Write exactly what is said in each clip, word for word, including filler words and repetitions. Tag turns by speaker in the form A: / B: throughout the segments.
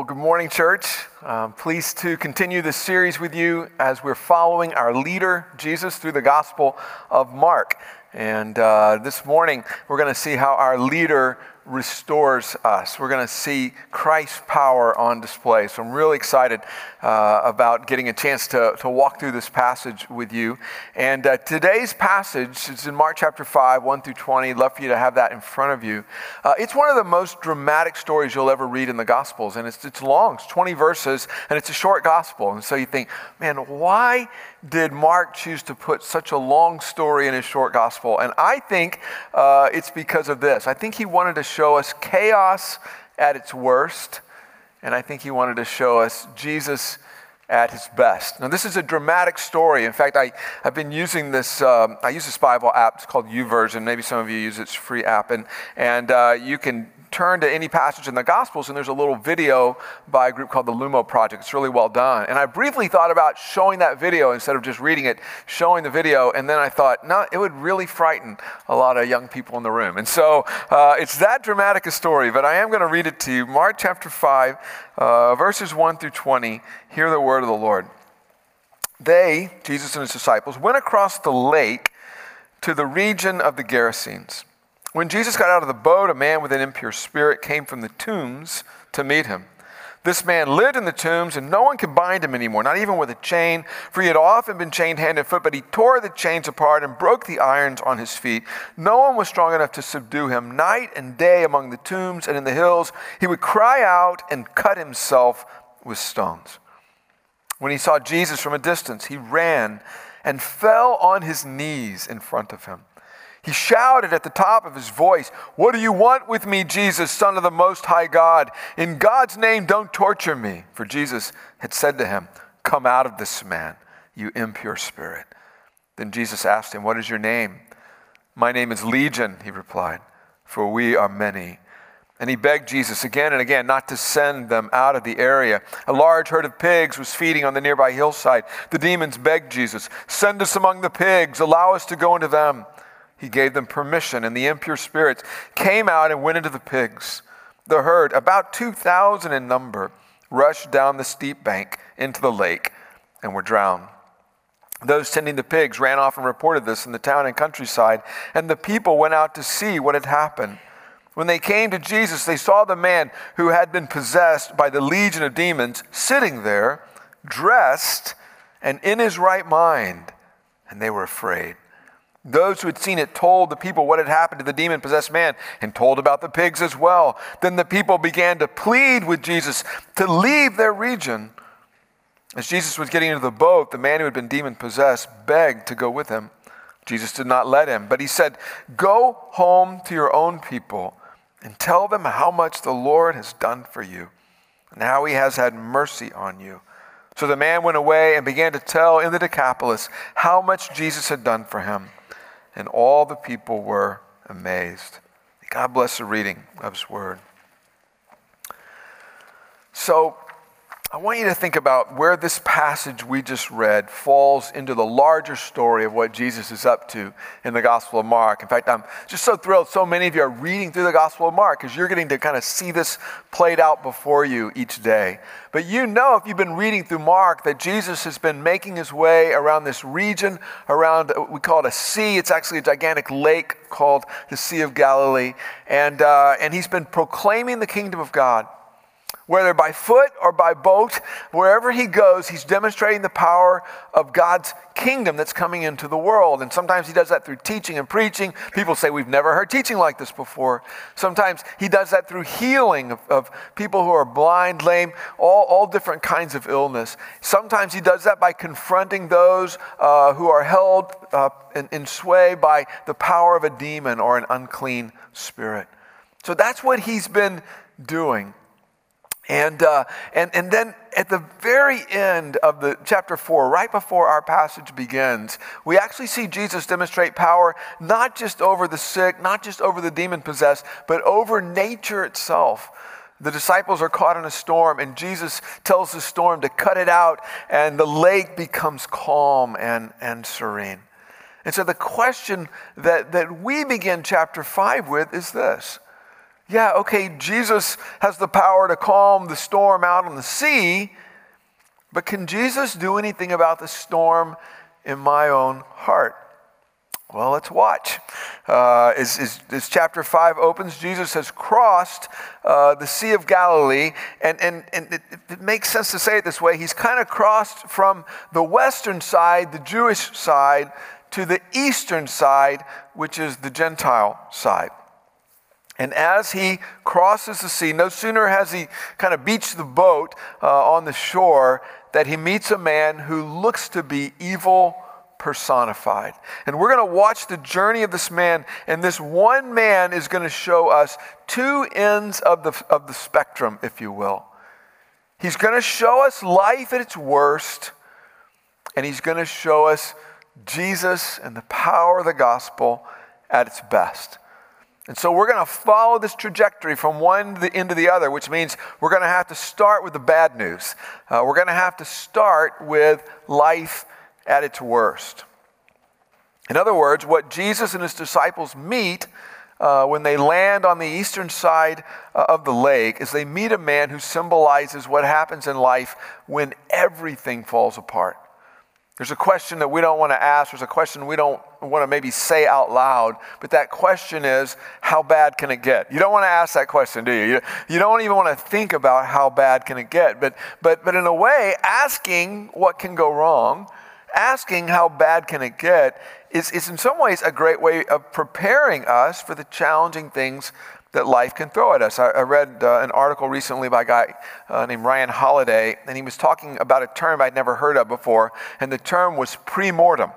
A: Well, good morning, church. I'm pleased to continue this series with you as we're following our leader, Jesus, through the Gospel of Mark. And uh, this morning, we're going to see how our leader restores us. We're going to see Christ's power on display. So I'm really excited uh, about getting a chance to, to walk through this passage with you. And uh, today's passage is in Mark chapter five, one through twenty. I'd love for you to have that in front of you. Uh, it's one of the most dramatic stories you'll ever read in the Gospels. And it's, it's long. It's twenty verses, and it's a short gospel. And so you think, man, why did Mark choose to put such a long story in his short gospel? And I think uh, it's because of this. I think he wanted to show us chaos at its worst, and I think he wanted to show us Jesus at his best. Now, this is a dramatic story. In fact, I, I've been using this, um, I use this Bible app. It's called YouVersion. Maybe some of you use it. It's a free app, and, and uh, you can turn to any passage in the Gospels, and there's a little video by a group called the Lumo Project. It's really well done. And I briefly thought about showing that video instead of just reading it, showing the video, and then I thought, no, it would really frighten a lot of young people in the room. And so uh, it's that dramatic a story, but I am going to read it to you. Mark chapter five, uh, verses one through twenty. Hear the word of the Lord. They, Jesus and his disciples, went across the lake to the region of the Gerasenes. When Jesus got out of the boat, a man with an impure spirit came from the tombs to meet him. This man lived in the tombs, and no one could bind him anymore, not even with a chain, for he had often been chained hand and foot, but he tore the chains apart and broke the irons on his feet. No one was strong enough to subdue him. Night and day among the tombs and in the hills, he would cry out and cut himself with stones. When he saw Jesus from a distance, he ran and fell on his knees in front of him. He shouted at the top of his voice, "What do you want with me, Jesus, Son of the Most High God? In God's name, don't torture me." For Jesus had said to him, "Come out of this man, you impure spirit." Then Jesus asked him, "What is your name?" "My name is Legion," he replied, "for we are many." And he begged Jesus again and again not to send them out of the area. A large herd of pigs was feeding on the nearby hillside. The demons begged Jesus, "Send us among the pigs, allow us to go into them." He gave them permission, and the impure spirits came out and went into the pigs. The herd, about two thousand in number, rushed down the steep bank into the lake and were drowned. Those tending the pigs ran off and reported this in the town and countryside, and the people went out to see what had happened. When they came to Jesus, they saw the man who had been possessed by the legion of demons sitting there, dressed and in his right mind, and they were afraid. Those who had seen it told the people what had happened to the demon-possessed man and told about the pigs as well. Then the people began to plead with Jesus to leave their region. As Jesus was getting into the boat, the man who had been demon-possessed begged to go with him. Jesus did not let him, but he said, "Go home to your own people and tell them how much the Lord has done for you and how he has had mercy on you." So the man went away and began to tell in the Decapolis how much Jesus had done for him. And all the people were amazed. God bless the reading of his word. So I want you to think about where this passage we just read falls into the larger story of what Jesus is up to in the Gospel of Mark. In fact, I'm just so thrilled so many of you are reading through the Gospel of Mark because you're getting to kind of see this played out before you each day. But you know, if you've been reading through Mark, that Jesus has been making his way around this region, around, we call it a sea. It's actually a gigantic lake called the Sea of Galilee. And, uh, and he's been proclaiming the kingdom of God. Whether by foot or by boat, wherever he goes, he's demonstrating the power of God's kingdom that's coming into the world. And sometimes he does that through teaching and preaching. People say, we've never heard teaching like this before. Sometimes he does that through healing of, of people who are blind, lame, all, all different kinds of illness. Sometimes he does that by confronting those uh, who are held uh, in, in sway by the power of a demon or an unclean spirit. So that's what he's been doing. And uh, and and then at the very end of the chapter four, right before our passage begins, we actually see Jesus demonstrate power not just over the sick, not just over the demon-possessed, but over nature itself. The disciples are caught in a storm, and Jesus tells the storm to cut it out, and the lake becomes calm and, and serene. And so the question that, that we begin chapter five with is this. Yeah, okay, Jesus has the power to calm the storm out on the sea, but can Jesus do anything about the storm in my own heart? Well, let's watch. Uh, as, as, as chapter five opens, Jesus has crossed uh, the Sea of Galilee, and, and, and it, it makes sense to say it this way. He's kind of crossed from the western side, the Jewish side, to the eastern side, which is the Gentile side. And as he crosses the sea, no sooner has he kind of beached the boat uh, on the shore that he meets a man who looks to be evil personified. And we're going to watch the journey of this man, and this one man is going to show us two ends of the, of the spectrum, if you will. He's going to show us life at its worst, and he's going to show us Jesus and the power of the gospel at its best. And so we're going to follow this trajectory from one end to the other, which means we're going to have to start with the bad news. Uh, we're going to have to start with life at its worst. In other words, what Jesus and his disciples meet uh, when they land on the eastern side uh, of the lake is they meet a man who symbolizes what happens in life when everything falls apart. There's a question that we don't want to ask. There's a question we don't want to maybe say out loud. But that question is, how bad can it get? You don't want to ask that question, do you? You, you don't even want to think about how bad can it get. But, but, but in a way, asking what can go wrong, asking how bad can it get, is, is in some ways a great way of preparing us for the challenging things that life can throw at us. I, I read uh, an article recently by a guy uh, named Ryan Holiday, and he was talking about a term I'd never heard of before, and the term was pre-mortem.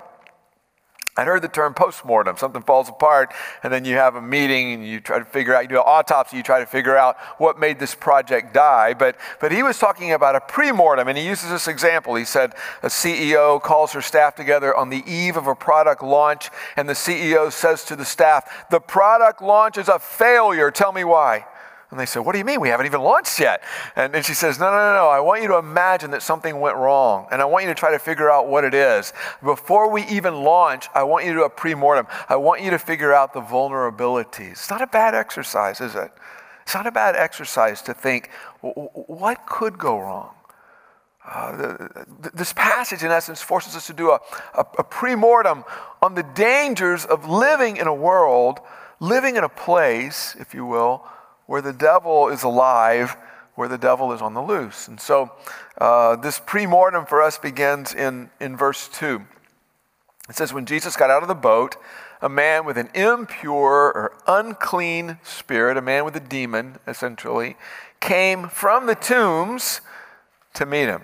A: I'd heard the term post-mortem. Something falls apart, and then you have a meeting, and you try to figure out, you do an autopsy, you try to figure out what made this project die. But, but he was talking about a pre-mortem, and he uses this example. He said a C E O calls her staff together on the eve of a product launch, and the C E O says to the staff, "The product launch is a failure. Tell me why." And they said, "What do you mean? We haven't even launched yet." And then she says, no, no, no, no. I want you to imagine that something went wrong. And I want you to try to figure out what it is. Before we even launch, I want you to do a pre-mortem. I want you to figure out the vulnerabilities. It's not a bad exercise, is it? It's not a bad exercise to think, what could go wrong? Uh, the, the, this passage, in essence, forces us to do a, a, a pre-mortem on the dangers of living in a world, living in a place, if you will, where the devil is alive, where the devil is on the loose. And so uh, this pre-mortem for us begins in, in verse two. It says, when Jesus got out of the boat, a man with an impure or unclean spirit, a man with a demon, essentially, came from the tombs to meet him.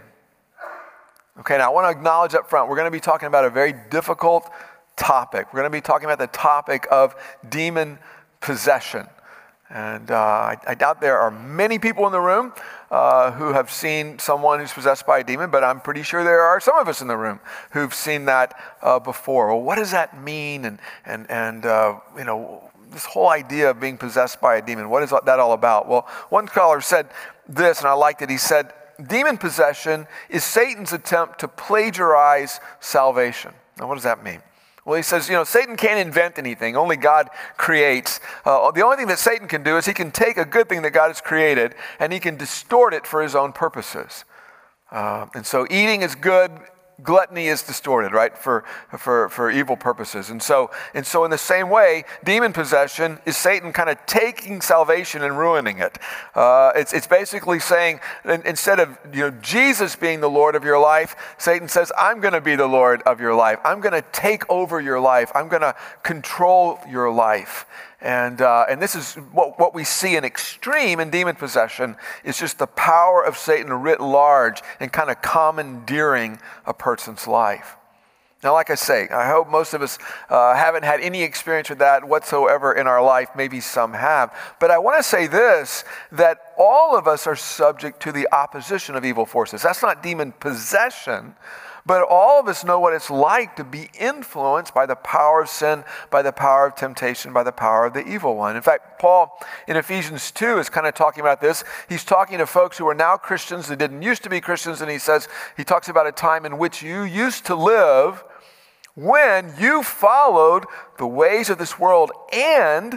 A: Okay, now I want to acknowledge up front, we're going to be talking about a very difficult topic. We're going to be talking about the topic of demon possession. And uh, I, I doubt there are many people in the room uh, who have seen someone who's possessed by a demon, but I'm pretty sure there are some of us in the room who've seen that uh, before. Well, what does that mean? And, and, and uh, you know, this whole idea of being possessed by a demon, what is that all about? Well, one scholar said this, and I liked it. He said, demon possession is Satan's attempt to plagiarize salvation. Now, what does that mean? Well, he says, you know, Satan can't invent anything. Only God creates. Uh, the only thing that Satan can do is he can take a good thing that God has created and he can distort it for his own purposes. Uh, and so eating is good. Gluttony is distorted, right, for, for, for evil purposes. And so, and so in the same way, demon possession is Satan kind of taking salvation and ruining it. Uh, it's, it's basically saying, instead of you know Jesus being the Lord of your life, Satan says, I'm going to be the Lord of your life. I'm going to take over your life. I'm going to control your life. And uh, and this is what, what we see in extreme in demon possession is just the power of Satan writ large and kind of commandeering a person's life. Now, like I say, I hope most of us uh, haven't had any experience with that whatsoever in our life. Maybe some have. But I want to say this, that all of us are subject to the opposition of evil forces. That's not demon possession. But all of us know what it's like to be influenced by the power of sin, by the power of temptation, by the power of the evil one. In fact, Paul in Ephesians two is kind of talking about this. He's talking to folks who are now Christians that didn't used to be Christians, and he says, he talks about a time in which you used to live when you followed the ways of this world and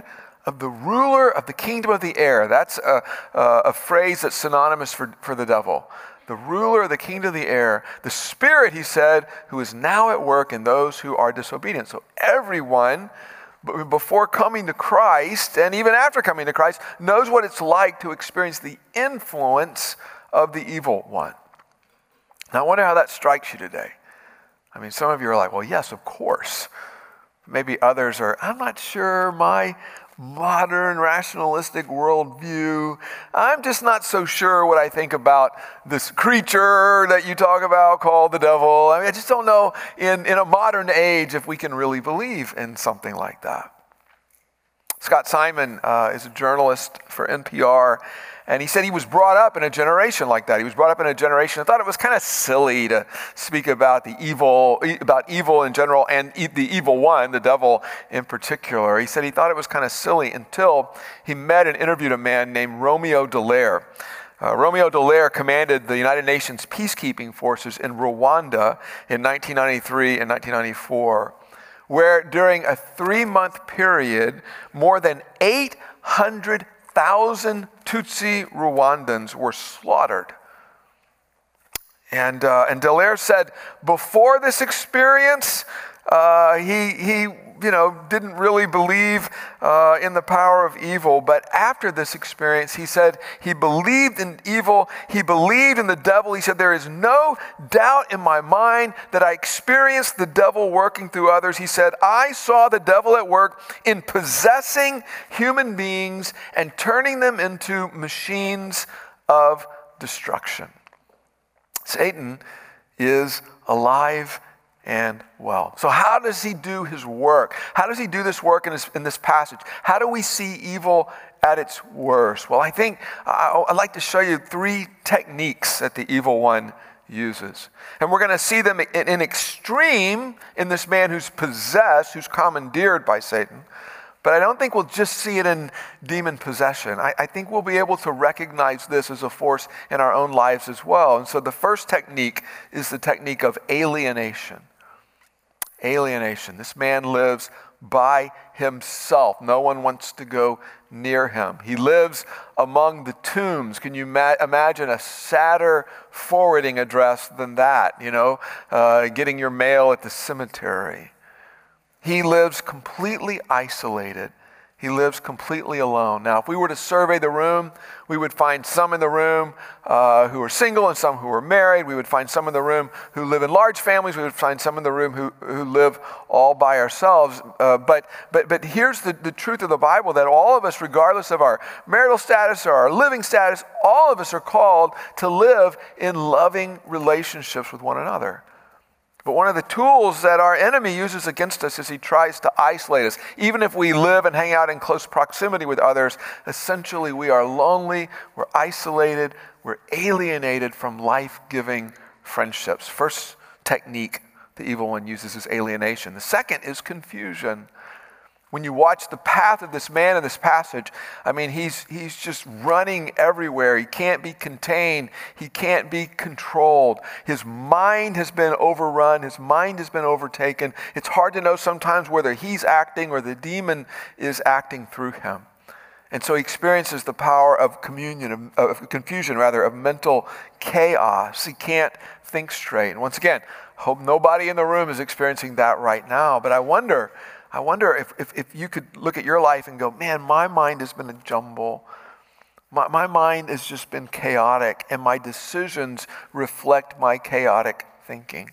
A: of the ruler of the kingdom of the air. That's a, a, a phrase that's synonymous for, for the devil. The ruler of the kingdom of the air, the spirit, he said, who is now at work in those who are disobedient. So everyone, before coming to Christ, and even after coming to Christ, knows what it's like to experience the influence of the evil one. Now, I wonder how that strikes you today. I mean, some of you are like, well, yes, of course. Maybe others are, I'm not sure, my modern rationalistic worldview, I'm just not so sure what I think about this creature that you talk about called the devil. I mean, I just don't know in, in a modern age if we can really believe in something like that. Scott Simon uh, is a journalist for N P R, and he said he was brought up in a generation like that. He was brought up in a generation that thought it was kind of silly to speak about the evil, about evil in general, and e- the evil one, the devil in particular. He said he thought it was kind of silly until he met and interviewed a man named Romeo Dallaire. Uh, Romeo Dallaire commanded the United Nations peacekeeping forces in Rwanda in nineteen ninety-three and nineteen ninety-four, where during a three-month period, more than eight hundred thousand Tutsi Rwandans were slaughtered. And uh, and Dallaire said before this experience, uh, he he you know didn't really believe uh, in the power of evil. But after this experience, he said he believed in evil. He believed in the devil. He said there is no doubt in my mind that I experienced the devil working through others. He said I saw the devil at work in possessing human beings and turning them into machines of destruction. Satan is alive and well. So how does he do his work? How does he do this work in this, in this passage? How do we see evil at its worst? Well, I think I, I'd like to show you three techniques that the evil one uses. And we're going to see them in, in extreme in this man who's possessed, who's commandeered by Satan. But I don't think we'll just see it in demon possession. I, I think we'll be able to recognize this as a force in our own lives as well. And so the first technique is the technique of alienation. Alienation. This man lives by himself. No one wants to go near him. He lives among the tombs. Can you ma- imagine a sadder forwarding address than that? You know, uh, getting your mail at the cemetery. He lives completely isolated. He lives completely alone. Now, if we were to survey the room, we would find some in the room uh, who are single and some who are married. We would find some in the room who live in large families. We would find some in the room who, who live all by ourselves. Uh, but but but here's the, the truth of the Bible, that all of us, regardless of our marital status or our living status, all of us are called to live in loving relationships with one another. But one of the tools that our enemy uses against us is he tries to isolate us. Even if we live and hang out in close proximity with others, essentially we are lonely, we're isolated, we're alienated from life-giving friendships. First technique the evil one uses is alienation. The second is confusion. When you watch the path of this man in this passage, I mean, he's he's just running everywhere. He can't be contained. He can't be controlled. His mind has been overrun. His mind has been overtaken. It's hard to know sometimes whether he's acting or the demon is acting through him. And so he experiences the power of communion, of, of confusion, rather, of mental chaos. He can't think straight. And once again, hope nobody in the room is experiencing that right now. But I wonder... I wonder if, if, if you could look at your life and go, man, my mind has been a jumble. My, my mind has just been chaotic, and my decisions reflect my chaotic thinking.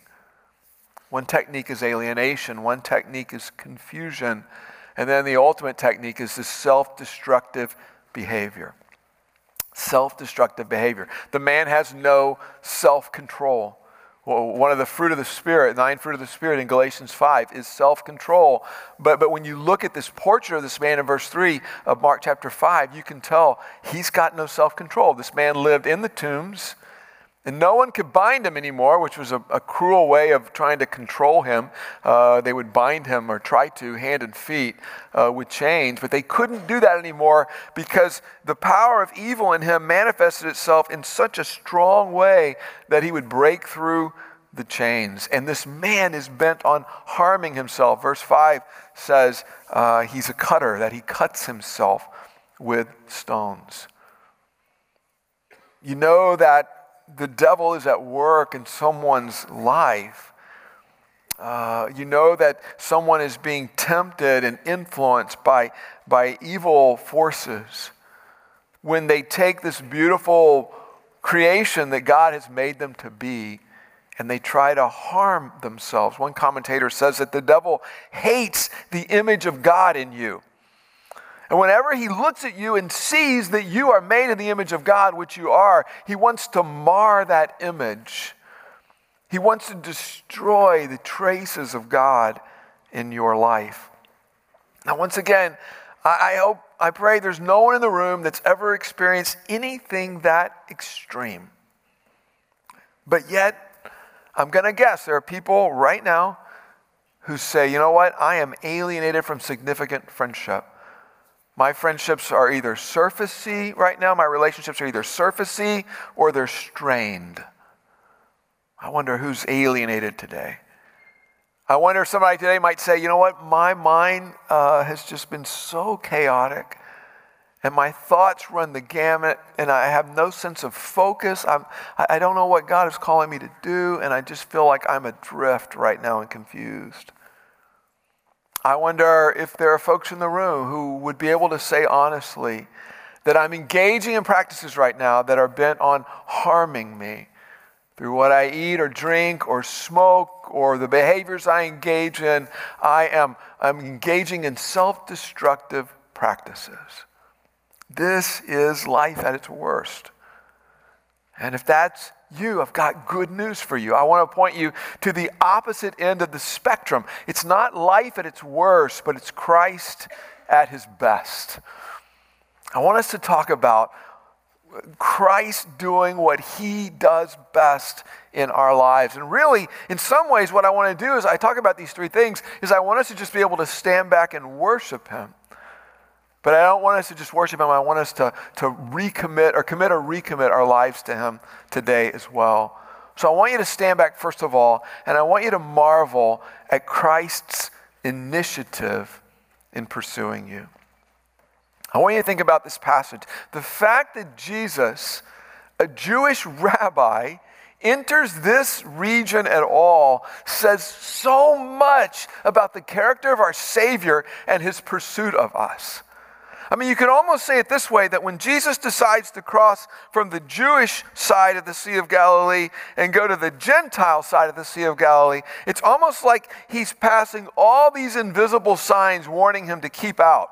A: One technique is alienation. One technique is confusion. And then the ultimate technique is this self-destructive behavior. Self-destructive behavior. The man has no self-control. Well, one of the fruit of the Spirit, nine fruit of the Spirit in Galatians five, is self-control. But, but when you look at this portrait of this man in verse three of Mark chapter five, you can tell he's got no self-control. This man lived in the tombs, and no one could bind him anymore, which was a, a cruel way of trying to control him. Uh, they would bind him, or try to, hand and feet uh, with chains, but they couldn't do that anymore because the power of evil in him manifested itself in such a strong way that he would break through the chains. And this man is bent on harming himself. Verse five says uh, he's a cutter, that he cuts himself with stones. You know that the devil is at work in someone's life. Uh, you know that someone is being tempted and influenced by, by evil forces when they take this beautiful creation that God has made them to be and they try to harm themselves. One commentator says that the devil hates the image of God in you. And whenever he looks at you and sees that you are made in the image of God, which you are, he wants to mar that image. He wants to destroy the traces of God in your life. Now, once again, I, I hope, I pray there's no one in the room that's ever experienced anything that extreme. But yet, I'm going to guess there are people right now who say, you know what, I am alienated from significant friendship. My friendships are either surfacey right now, my relationships are either surfacey or they're strained. I wonder who's alienated today. I wonder if somebody today might say, you know what, my mind uh, has just been so chaotic and my thoughts run the gamut and I have no sense of focus. I'm, I don't know what God is calling me to do and I just feel like I'm adrift right now and confused. I wonder if there are folks in the room who would be able to say honestly that I'm engaging in practices right now that are bent on harming me through what I eat or drink or smoke or the behaviors I engage in. I am I'm engaging in self-destructive practices. This is life at its worst. And if that's you, I've got good news for you. I want to point you to the opposite end of the spectrum. It's not life at its worst, but it's Christ at his best. I want us to talk about Christ doing what he does best in our lives. And really, in some ways, what I want to do is I talk about these three things, is I want us to just be able to stand back and worship him. But I don't want us to just worship him. I want us to, to recommit or commit or recommit our lives to him today as well. So I want you to stand back first of all, and I want you to marvel at Christ's initiative in pursuing you. I want you to think about this passage. The fact that Jesus, a Jewish rabbi, enters this region at all says so much about the character of our Savior and his pursuit of us. I mean, you could almost say it this way, that when Jesus decides to cross from the Jewish side of the Sea of Galilee and go to the Gentile side of the Sea of Galilee, it's almost like he's passing all these invisible signs warning him to keep out.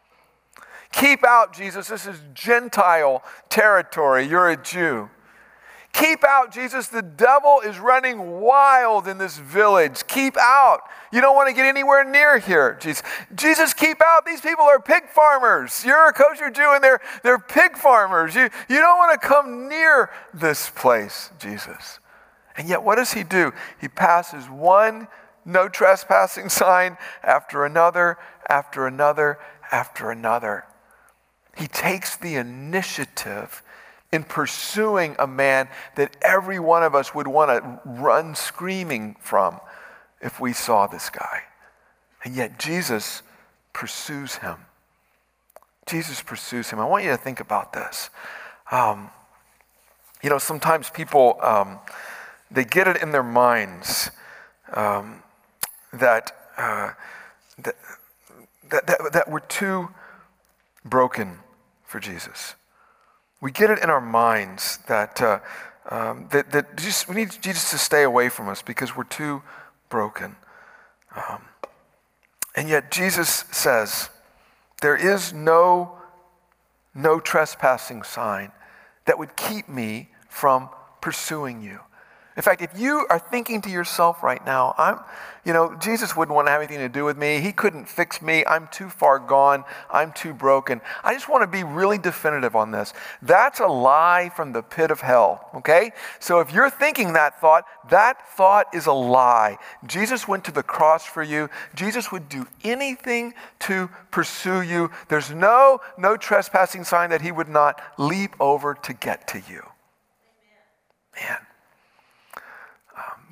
A: Keep out, Jesus. This is Gentile territory. You're a Jew. Keep out, Jesus. The devil is running wild in this village. Keep out. You don't want to get anywhere near here, Jesus. Jesus, keep out. These people are pig farmers. You're a kosher Jew and they're, they're pig farmers. You, you don't want to come near this place, Jesus. And yet what does he do? He passes one no trespassing sign after another, after another, after another. He takes the initiative in pursuing a man that every one of us would want to run screaming from if we saw this guy. And yet Jesus pursues him. Jesus pursues him. I want you to think about this. Um, you know, sometimes people, um, they get it in their minds um, that, uh, that, that, that, that we're too broken for Jesus. We get it in our minds that uh, um, that, that just, we need Jesus to stay away from us because we're too broken. Um, and yet Jesus says, there is no, no trespassing sign that would keep me from pursuing you. In fact, if you are thinking to yourself right now, I'm, you know, Jesus wouldn't want to have anything to do with me. He couldn't fix me. I'm too far gone. I'm too broken. I just want to be really definitive on this. That's a lie from the pit of hell, okay? So if you're thinking that thought, that thought is a lie. Jesus went to the cross for you. Jesus would do anything to pursue you. There's no, no trespassing sign that he would not leap over to get to you. Man.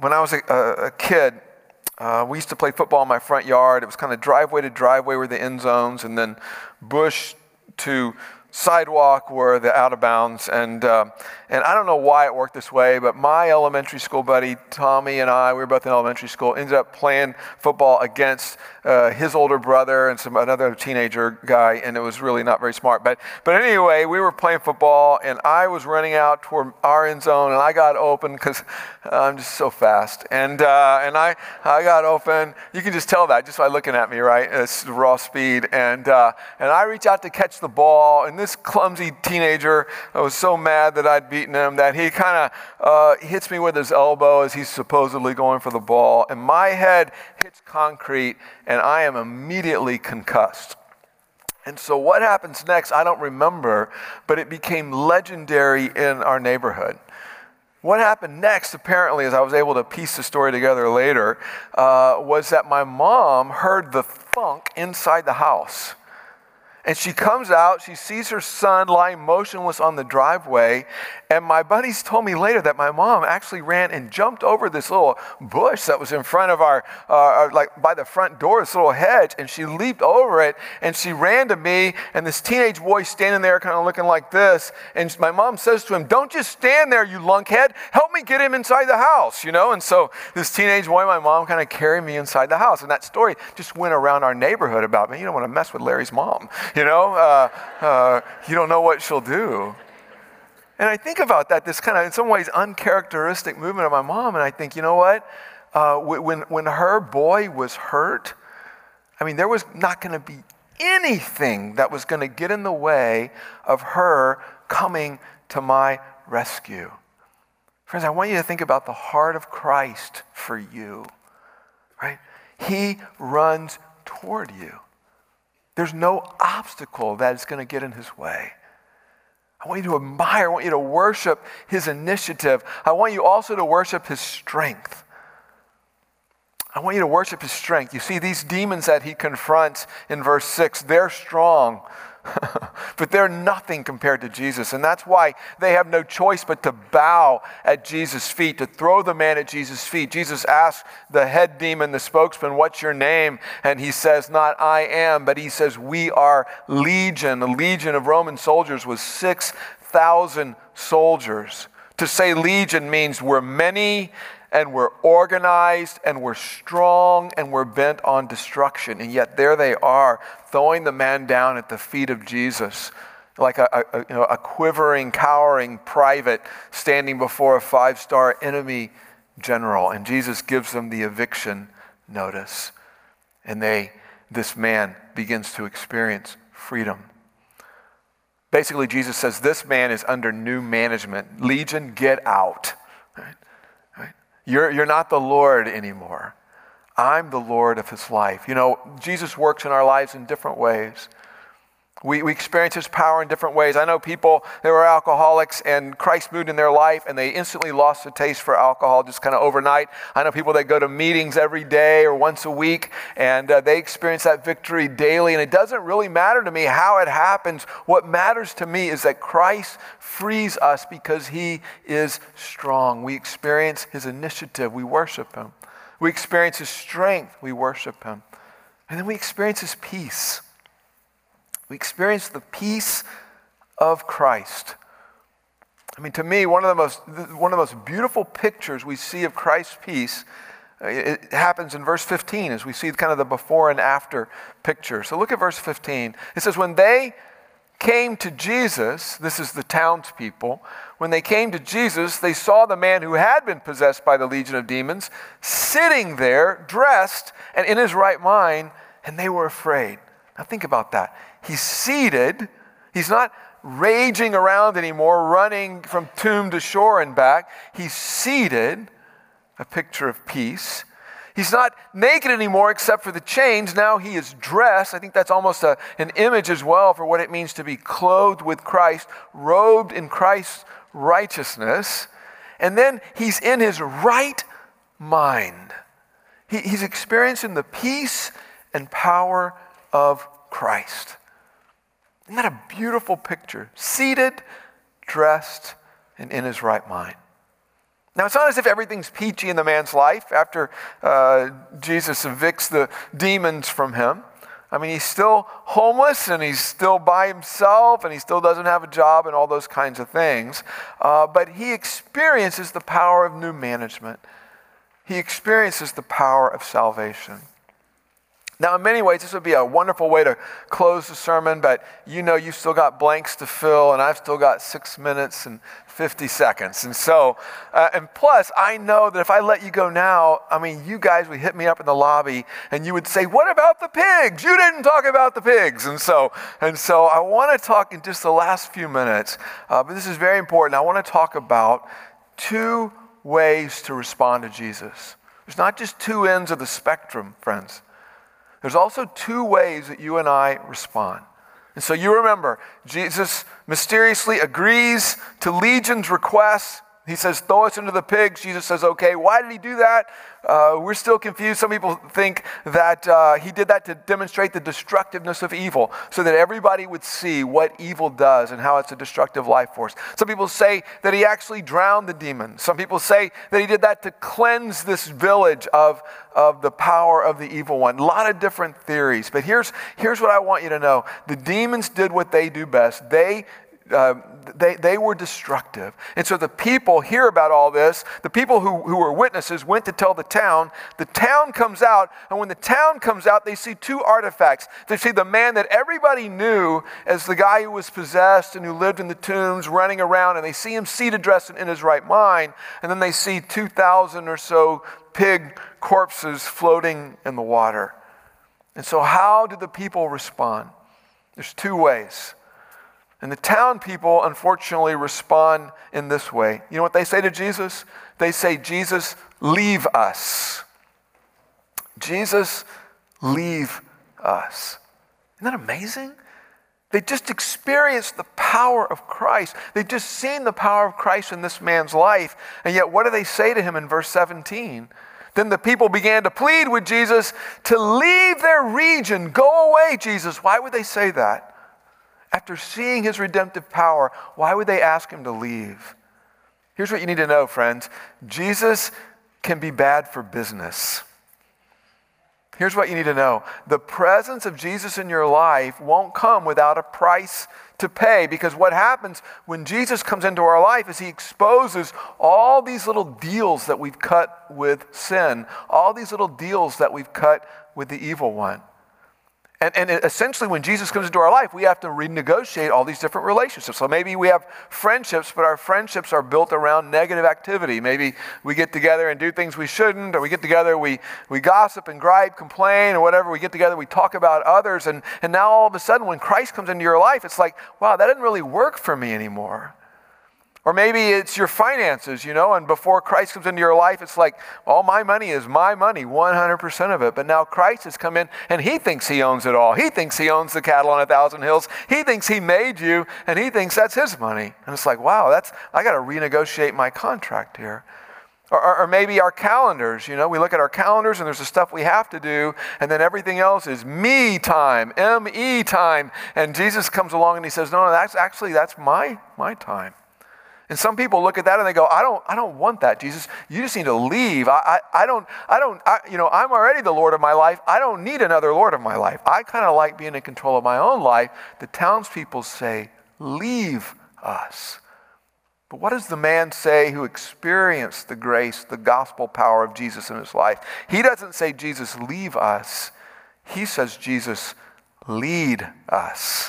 A: when I was a, a, a kid, uh, we used to play football in my front yard. It was kind of driveway to driveway were the end zones, and then bush to sidewalk were the out of bounds. And uh, and I don't know why it worked this way, but my elementary school buddy, Tommy, and I, we were both in elementary school, ended up playing football against uh, his older brother and some another teenager guy, and it was really not very smart. But but anyway, we were playing football, and I was running out toward our end zone, and I got open because I'm just so fast. And uh, and I I got open. You can just tell that just by looking at me, right? It's raw speed. And uh, and I reach out to catch the ball, and this clumsy teenager, I was so mad that I'd beaten him that he kind of uh, hits me with his elbow as he's supposedly going for the ball, and my head hits concrete, and I am immediately concussed. And so what happens next, I don't remember, but it became legendary in our neighborhood. What happened next, apparently, as I was able to piece the story together later, uh, was that my mom heard the thunk inside the house. And she comes out, she sees her son lying motionless on the driveway, and my buddies told me later that my mom actually ran and jumped over this little bush that was in front of our, uh, like by the front door, this little hedge, and she leaped over it, and she ran to me, and this teenage boy standing there kind of looking like this, and my mom says to him, "Don't just stand there, you lunkhead, help me get him inside the house," you know? And so this teenage boy, my mom kind of carried me inside the house, and that story just went around our neighborhood about, man, you don't want to mess with Larry's mom. You know, uh, uh, you don't know what she'll do. And I think about that, this kind of, in some ways, uncharacteristic movement of my mom, and I think, you know what? Uh, when, when her boy was hurt, I mean, there was not going to be anything that was going to get in the way of her coming to my rescue. Friends, I want you to think about the heart of Christ for you, right? He runs toward you. There's no obstacle that is going to get in his way. I want you to admire, I want you to worship his initiative. I want you also to worship his strength. I want you to worship his strength. You see, these demons that he confronts in verse six, they're strong, but they're nothing compared to Jesus. And that's why they have no choice but to bow at Jesus' feet, to throw the man at Jesus' feet. Jesus asks the head demon, the spokesman, "What's your name?" And he says, not "I am," but he says, "We are legion." A legion of Roman soldiers was six thousand soldiers. To say legion means we're many, and we're organized, and we're strong, and we're bent on destruction. And yet there they are, throwing the man down at the feet of Jesus, like a, a, you know, a quivering, cowering private standing before a five-star enemy general. And Jesus gives them the eviction notice. And they, this man begins to experience freedom. Basically, Jesus says, this man is under new management. Legion, get out. Right? You're, you're not the Lord anymore. I'm the Lord of his life. You know, Jesus works in our lives in different ways. We, we experience his power in different ways. I know people that were alcoholics and Christ moved in their life and they instantly lost the taste for alcohol just kind of overnight. I know people that go to meetings every day or once a week and uh, they experience that victory daily. And it doesn't really matter to me how it happens. What matters to me is that Christ frees us because he is strong. We experience his initiative. We worship him. We experience his strength. We worship him. And then we experience his peace. We experience the peace of Christ. I mean, to me, one of the most one of the most beautiful pictures we see of Christ's peace, it happens in verse fifteen as we see kind of the before and after picture. So look at verse fifteen. It says, when they came to Jesus, this is the townspeople, when they came to Jesus, they saw the man who had been possessed by the legion of demons sitting there, dressed and in his right mind, and they were afraid. Now think about that. He's seated. He's not raging around anymore, running from tomb to shore and back. He's seated, a picture of peace. He's not naked anymore except for the chains. Now he is dressed. I think that's almost a, an image as well for what it means to be clothed with Christ, robed in Christ's righteousness. And then he's in his right mind. He, he's experiencing the peace and power of Christ. Isn't that a beautiful picture? Seated, dressed, and in his right mind. Now, it's not as if everything's peachy in the man's life after uh, Jesus evicts the demons from him. I mean, he's still homeless, and he's still by himself, and he still doesn't have a job and all those kinds of things. Uh, but he experiences the power of new management. He experiences the power of salvation. Now, in many ways, this would be a wonderful way to close the sermon, but you know you've still got blanks to fill, and I've still got six minutes and fifty seconds. And so, uh, and plus, I know that if I let you go now, I mean, you guys would hit me up in the lobby, and you would say, what about the pigs? You didn't talk about the pigs. And so, and so I want to talk in just the last few minutes, uh, but this is very important. I want to talk about two ways to respond to Jesus. There's not just two ends of the spectrum, friends. There's also two ways that you and I respond. And so you remember, Jesus mysteriously agrees to Legion's request. He says, throw us into the pigs. Jesus says, okay. Why did he do that? Uh, we're still confused. Some people think that uh, he did that to demonstrate the destructiveness of evil, so that everybody would see what evil does and how it's a destructive life force. Some people say that he actually drowned the demons. Some people say that he did that to cleanse this village of, of the power of the evil one. A lot of different theories. But here's, here's what I want you to know. The demons did what they do best. They Uh, they, they were destructive. And so the people hear about all this. The people who, who were witnesses went to tell the town. The town comes out, and when the town comes out, they see two artifacts. They see the man that everybody knew as the guy who was possessed and who lived in the tombs running around, and they see him seated dressed in his right mind, and then they see two thousand or so pig corpses floating in the water. And so how did the people respond? There's two ways. And the town people, unfortunately, respond in this way. You know what they say to Jesus? They say, Jesus, leave us. Jesus, leave us. Isn't that amazing? They just experienced the power of Christ. They've just seen the power of Christ in this man's life. And yet, what do they say to him in verse seventeen? Then the people began to plead with Jesus to leave their region. Go away, Jesus. Why would they say that? After seeing his redemptive power, why would they ask him to leave? Here's what you need to know, friends. Jesus can be bad for business. Here's what you need to know. The presence of Jesus in your life won't come without a price to pay, because what happens when Jesus comes into our life is he exposes all these little deals that we've cut with sin, all these little deals that we've cut with the evil one. And, and essentially, when Jesus comes into our life, we have to renegotiate all these different relationships. So maybe we have friendships, but our friendships are built around negative activity. Maybe we get together and do things we shouldn't, or we get together, we, we gossip and gripe, complain, or whatever. We get together, we talk about others. And, and now all of a sudden, when Christ comes into your life, it's like, wow, that didn't really work for me anymore. Or maybe it's your finances, you know, and before Christ comes into your life, it's like, all my money is my money, one hundred percent of it. But now Christ has come in, and he thinks he owns it all. He thinks he owns the cattle on a thousand hills. He thinks he made you, and he thinks that's his money. And it's like, wow, that's I got to renegotiate my contract here. Or, or, or maybe our calendars, you know, we look at our calendars, and there's the stuff we have to do, and then everything else is me time, M E time. And Jesus comes along, and he says, no, no, that's actually, that's my my time. And some people look at that and they go, I don't, I don't want that, Jesus. You just need to leave. I, I, I don't, I don't, I, you know, I'm already the Lord of my life. I don't need another Lord of my life. I kind of like being in control of my own life. The townspeople say, leave us. But what does the man say who experienced the grace, the gospel power of Jesus in his life? He doesn't say, Jesus, leave us. He says, Jesus, lead us.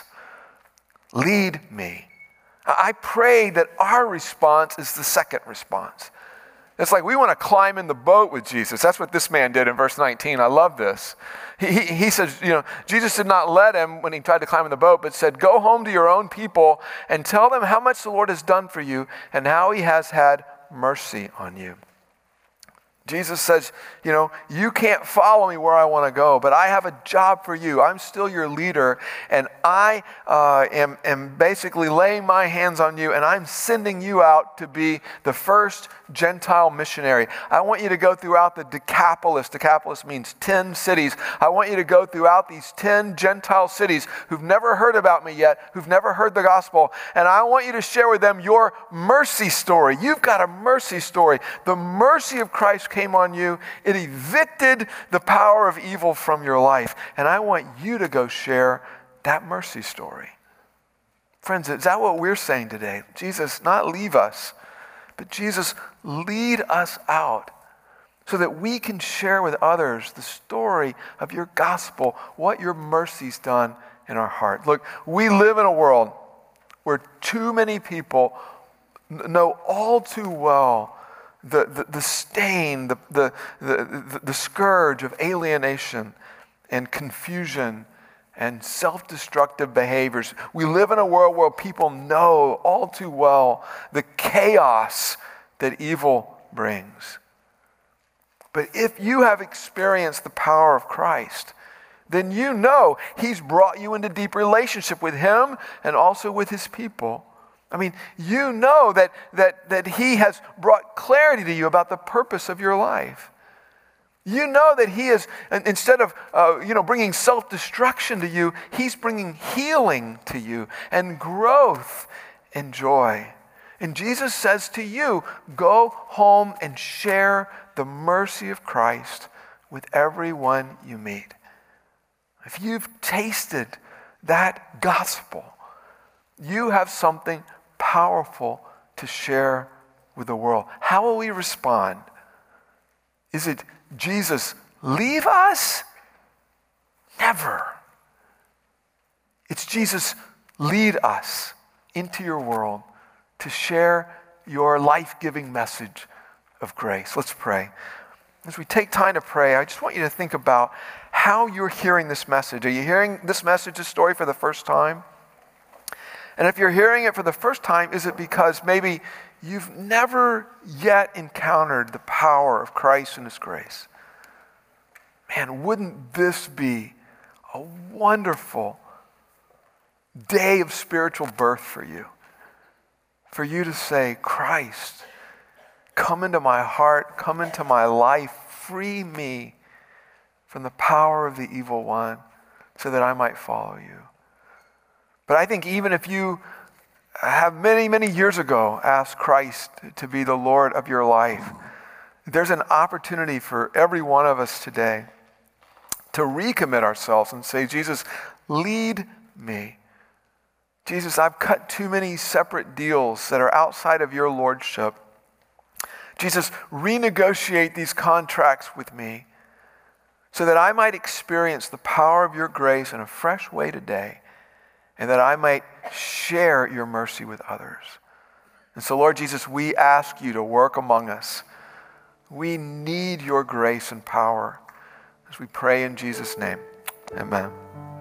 A: Lead me. I pray that our response is the second response. It's like we want to climb in the boat with Jesus. That's what this man did in verse nineteen. I love this. He, he, he says, you know, Jesus did not let him when he tried to climb in the boat, but said, go home to your own people and tell them how much the Lord has done for you and how he has had mercy on you. Jesus says, you know, you can't follow me where I want to go, but I have a job for you. I'm still your leader, and I uh, am, am basically laying my hands on you, and I'm sending you out to be the first Gentile missionary. I want you to go throughout the Decapolis. Decapolis means ten cities. I want you to go throughout these ten Gentile cities who've never heard about me yet, who've never heard the gospel, and I want you to share with them your mercy story. You've got a mercy story. The mercy of Christ came on you. It evicted the power of evil from your life. And I want you to go share that mercy story. Friends, is that what we're saying today? Jesus, not leave us, but Jesus, lead us out so that we can share with others the story of your gospel, what your mercy's done in our heart. Look, we live in a world where too many people know all too well The, the, the stain, the, the, the, the scourge of alienation and confusion and self-destructive behaviors. We live in a world where people know all too well the chaos that evil brings. But if you have experienced the power of Christ, then you know he's brought you into deep relationship with him and also with his people. I mean, you know that, that, that he has brought clarity to you about the purpose of your life. You know that he is, instead of uh, you know, bringing self-destruction to you, he's bringing healing to you and growth and joy. And Jesus says to you, go home and share the mercy of Christ with everyone you meet. If you've tasted that gospel, you have something powerful to share with the world. How will we respond? Is it, Jesus, leave us? Never. It's Jesus, lead us into your world to share your life-giving message of grace. Let's pray. As we take time to pray, I just want you to think about how you're hearing this message. Are you hearing this message, this story, for the first time? And if you're hearing it for the first time, is it because maybe you've never yet encountered the power of Christ and his grace? Man, wouldn't this be a wonderful day of spiritual birth for you? For you to say, Christ, come into my heart, come into my life, free me from the power of the evil one so that I might follow you. But I think even if you have many, many years ago asked Christ to be the Lord of your life, there's an opportunity for every one of us today to recommit ourselves and say, Jesus, lead me. Jesus, I've cut too many separate deals that are outside of your lordship. Jesus, renegotiate these contracts with me so that I might experience the power of your grace in a fresh way today, and that I might share your mercy with others. And so, Lord Jesus, we ask you to work among us. We need your grace and power. As we pray in Jesus' name, amen.